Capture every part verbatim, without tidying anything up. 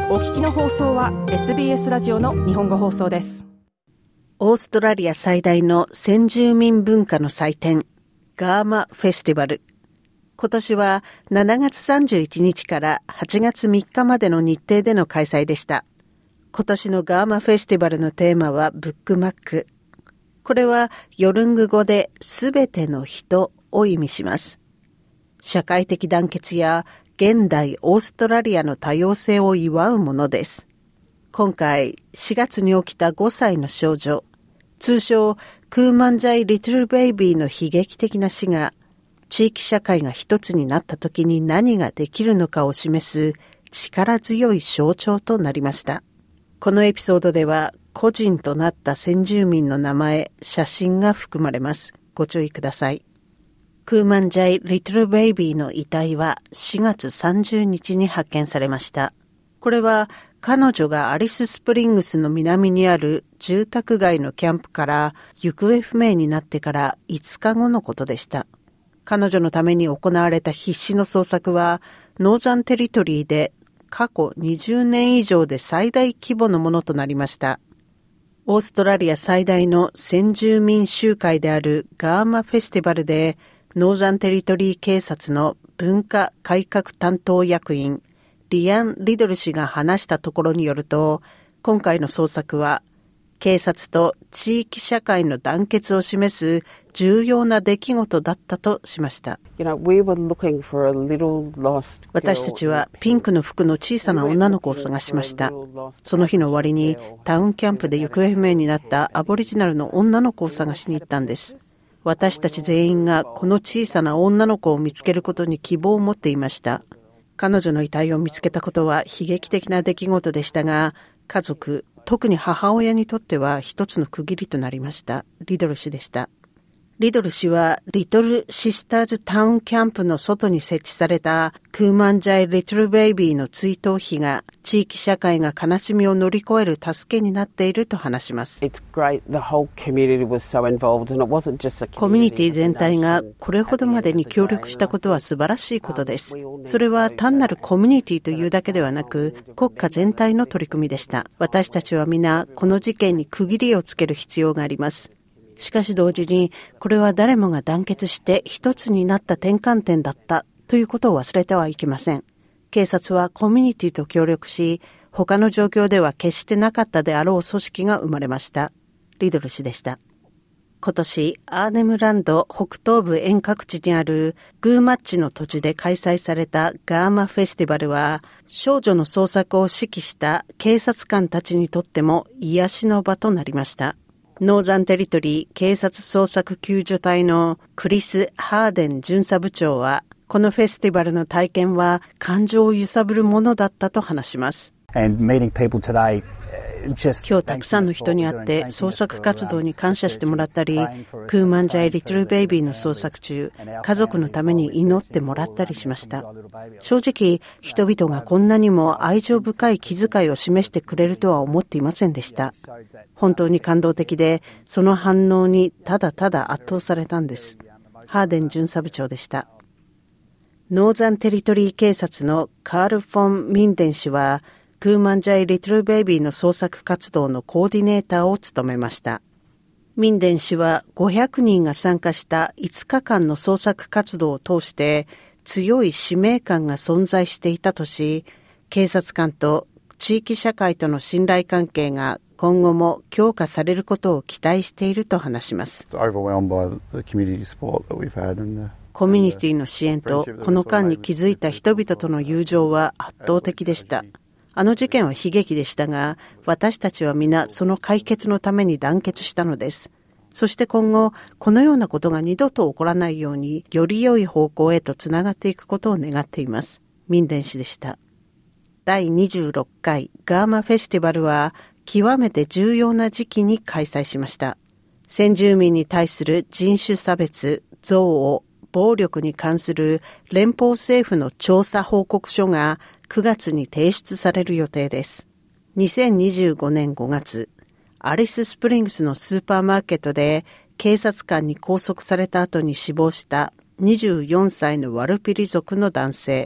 お聞きの放送は エスビーエス ラジオの日本語放送です。 オーストラリア最大の先住民文化の祭典、ガーマフェスティバル。今年はしちがつさんじゅういちにちからはちがつみっかまでの日程での開催でした。今年のガーマフェスティバルのテーマはブックマック。これはヨルング語で全ての人を意味します。社会的団結や現代オーストラリアの多様性を祝うものです。今回しがつに起きたごさいの少女、通称クーマンジャイ・リトル・ベイビーの悲劇的な死が、地域社会が一つになった時に何ができるのかを示す力強い象徴となりました。このエピソードでは個人となった先住民の名前、写真が含まれます。ご注意ください。クーマンジャイ・リトル・ベイビーの遺体はしがつさんじゅうにちに発見されました。これは彼女がアリススプリングスの南にある住宅街のキャンプから行方不明になってからいつかごのことでした。彼女のために行われた必死の捜索はノーザンテリトリーで過去にじゅうねん以上で最大規模のものとなりました。オーストラリア最大の先住民集会であるガーマフェスティバルでノーザンテリトリー警察の文化改革担当役員リアン・リドル氏が話したところによると、今回の捜索は警察と地域社会の団結を示す重要な出来事だったとしました。私たちはピンクの服の小さな女の子を探しました。その日の終わりにタウンキャンプで行方不明になったアボリジナルの女の子を探しに行ったんです。私たち全員がこの小さな女の子を見つけることに希望を持っていました。彼女の遺体を見つけたことは悲劇的な出来事でしたが、家族、特に母親にとっては一つの区切りとなりました。リドル氏でした。リドル氏はリトルシスターズタウンキャンプの外に設置されたクーマンジャイ・リトル・ベイビーの追悼碑が地域社会が悲しみを乗り越える助けになっていると話します。コミュニティ全体がこれほどまでに協力したことは素晴らしいことです。それは単なるコミュニティというだけではなく国家全体の取り組みでした。私たちは皆この事件に区切りをつける必要があります。しかし同時にこれは誰もが団結して一つになった転換点だったということを忘れてはいけません。警察はコミュニティと協力し、他の状況では決してなかったであろう組織が生まれました。リドル氏でした。今年アーネムランド北東部遠隔地にあるグーマッチの土地で開催されたガーマフェスティバルは、少女の捜索を指揮した警察官たちにとっても癒しの場となりました。ノーザンテリトリー警察捜索救助隊のクリス・ハーデン巡査部長は、このフェスティバルの体験は感情を揺さぶるものだったと話します。今日たくさんの人に会って捜索活動に感謝してもらったり、クーマンジャイ・リトル・ベイビーの捜索中、家族のために祈ってもらったりしました。正直、人々がこんなにも愛情深い気遣いを示してくれるとは思っていませんでした。本当に感動的で、その反応にただただ圧倒されたんです。ハーデン巡査部長でした。ノーザンテリトリー警察のカール・フォン・ミンデン氏は、クーマンジャイ・リトル・ベイビーの捜索活動のコーディネーターを務めました。ミンデン氏はごひゃくにんが参加したいつかかんの捜索活動を通して強い使命感が存在していたとし、警察官と地域社会との信頼関係が今後も強化されることを期待していると話します。コミュニティの支援とこの間に築いた人々との友情は圧倒的でした。あの事件は悲劇でしたが、私たちは皆その解決のために団結したのです。そして今後、このようなことが二度と起こらないように、より良い方向へとつながっていくことを願っています。ミンデン氏でした。だいにじゅうろっかいガーマフェスティバルは、極めて重要な時期に開催しました。先住民に対する人種差別、憎悪、暴力に関する連邦政府の調査報告書が、くがつに提出される予定です。にせんにじゅうごねんごがつ、アリススプリングスのスーパーマーケットで警察官に拘束された後に死亡したにじゅうよんさいのワルピリ族の男性、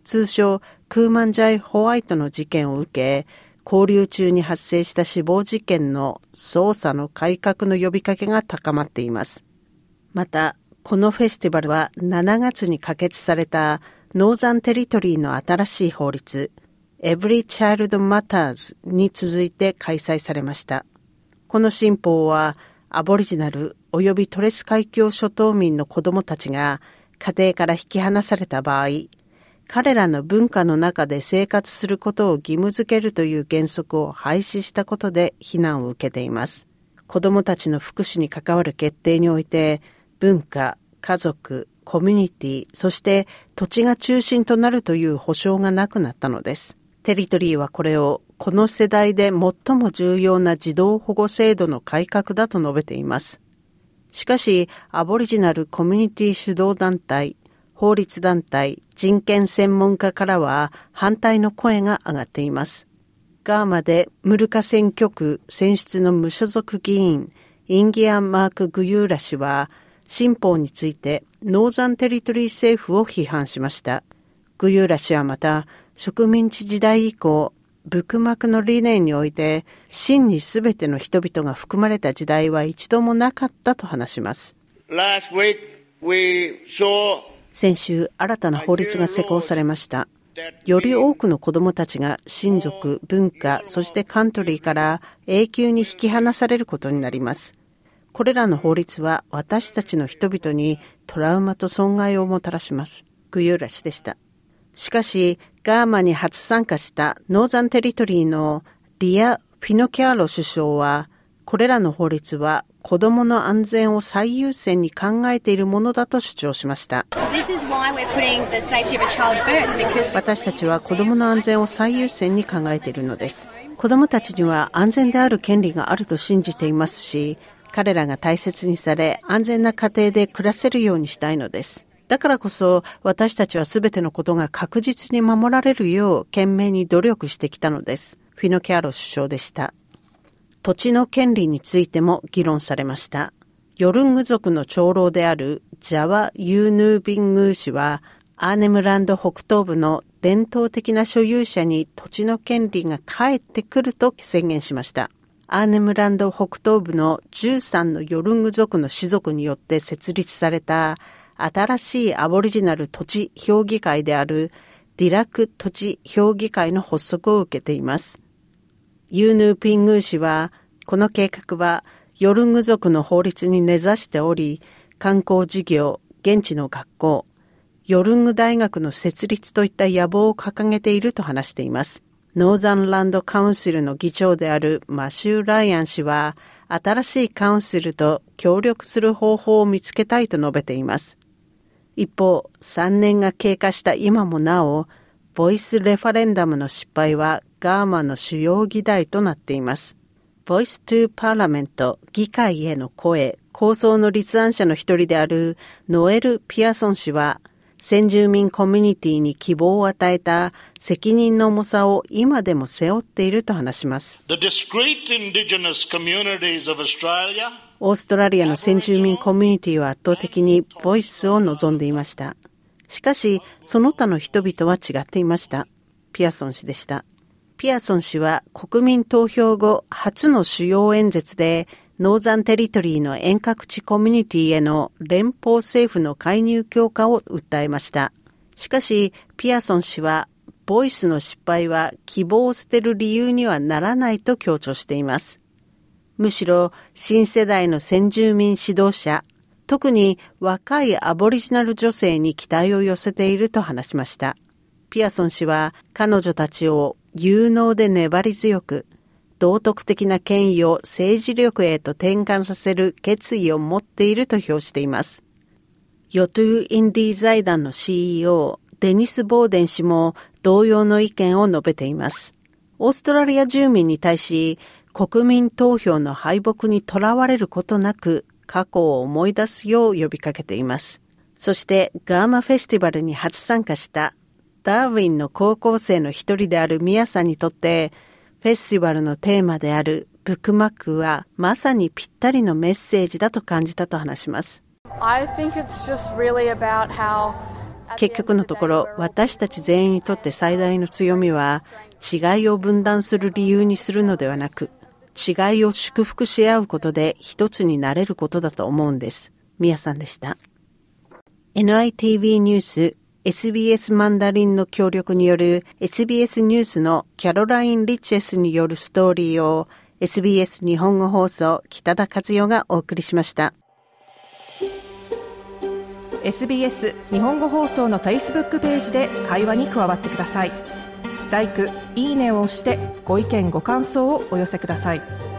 通称クーマンジャイ・ホワイトの事件を受け、勾留中に発生した死亡事件の捜査の改革の呼びかけが高まっています。また、このフェスティバルはしちがつに可決されたノーザンテリトリーの新しい法律、Every Child Matters に続いて開催されました。この新法は、アボリジナル及びトレス海峡諸島民の子どもたちが家庭から引き離された場合、彼らの文化の中で生活することを義務付けるという原則を廃止したことで非難を受けています。子どもたちの福祉に関わる決定において、文化、家族、コミュニティ、そして土地が中心となるという保障がなくなったのです。テリトリーはこれをこの世代で最も重要な児童保護制度の改革だと述べています。しかし、アボリジナルコミュニティ主導団体、法律団体、人権専門家からは反対の声が上がっています。ガーマでムルカ選挙区選出の無所属議員、インギアン・マーク・グユーラ氏は、新法についてノーザンテリトリー政府を批判しました。グユーラ氏はまた、植民地時代以降、伏幕の理念において、真にすべての人々が含まれた時代は一度もなかったと話します。 Last week, we saw 先週、新たな法律が施行されました。より多くの子どもたちが親族、文化、そしてカントリーから永久に引き離されることになります。これらの法律は私たちの人々にトラウマと損害をもたらします。グユーラ氏でした。しかし、ガーマに初参加したノーザンテリトリーのリア・フィノキャーロ首相は、これらの法律は子どもの安全を最優先に考えているものだと主張しました。私たちは子どもの安全を最優先に考えているのです。子どもたちには安全である権利があると信じていますし、彼らが大切にされ安全な家庭で暮らせるようにしたいのです。だからこそ私たちはすべてのことが確実に守られるよう懸命に努力してきたのです。フィノキャーロ首相でした。土地の権利についても議論されました。ヨルング族の長老であるジャワ・ユーヌービングー氏はアーネムランド北東部の伝統的な所有者に土地の権利が返ってくると宣言しました。アーネムランド北東部のじゅうさんのヨルング族の氏族によって設立された新しいアボリジナル土地評議会であるディラク土地評議会の発足を受けています。ユーヌーピングー氏は、この計画はヨルング族の法律に根ざしており、観光事業、現地の学校、ヨルング大学の設立といった野望を掲げていると話しています。ノーザンランドカウンシルの議長であるマシュー・ライアン氏は、新しいカウンシルと協力する方法を見つけたいと述べています。一方、さんねんが経過した今もなお、ボイスレファレンダムの失敗はガーマの主要議題となっています。Voice to Parliament 議会への声、構想の立案者の一人であるノエル・ピアソン氏は、先住民コミュニティに希望を与えた責任の重さを今でも背負っていると話します。 The discrete indigenous communities of Australia オーストラリアの先住民コミュニティは圧倒的にボイスを望んでいました。しかし、その他の人々は違っていました。ピアソン氏でした。ピアソン氏は国民投票後初の主要演説で、ノーザンテリトリーの遠隔地コミュニティへの連邦政府の介入強化を訴えました。しかし、ピアソン氏は、ボイスの失敗は希望を捨てる理由にはならないと強調しています。むしろ、新世代の先住民指導者、特に若いアボリジナル女性に期待を寄せていると話しました。ピアソン氏は、彼女たちを有能で粘り強く、道徳的な権威を政治力へと転換させる決意を持っていると評しています。ヨトゥー・インディ財団の シーイーオー、デニス・ボーデン氏も同様の意見を述べています。オーストラリア住民に対し、国民投票の敗北にとらわれることなく、過去を思い出すよう呼びかけています。そして、ガーマフェスティバルに初参加したダーウィンの高校生の一人であるミヤさんにとって、フェスティバルのテーマであるブクマックはまさにぴったりのメッセージだと感じたと話します。 I think it's just really about how 結局のところ、私たち全員にとって最大の強みは、違いを分断する理由にするのではなく、違いを祝福し合うことで一つになれることだと思うんです。ミヤさんでした。エヌアイティービー ニュース、エスビーエス マンダリンの協力による エスビーエス ニュースのキャロライン・リッチェスによるストーリーを エスビーエス 日本語放送北田和代がお送りしました。 エスビーエス 日本語放送の Facebook ページで会話に加わってください。ライク、いいねを押してご意見ご感想をお寄せください。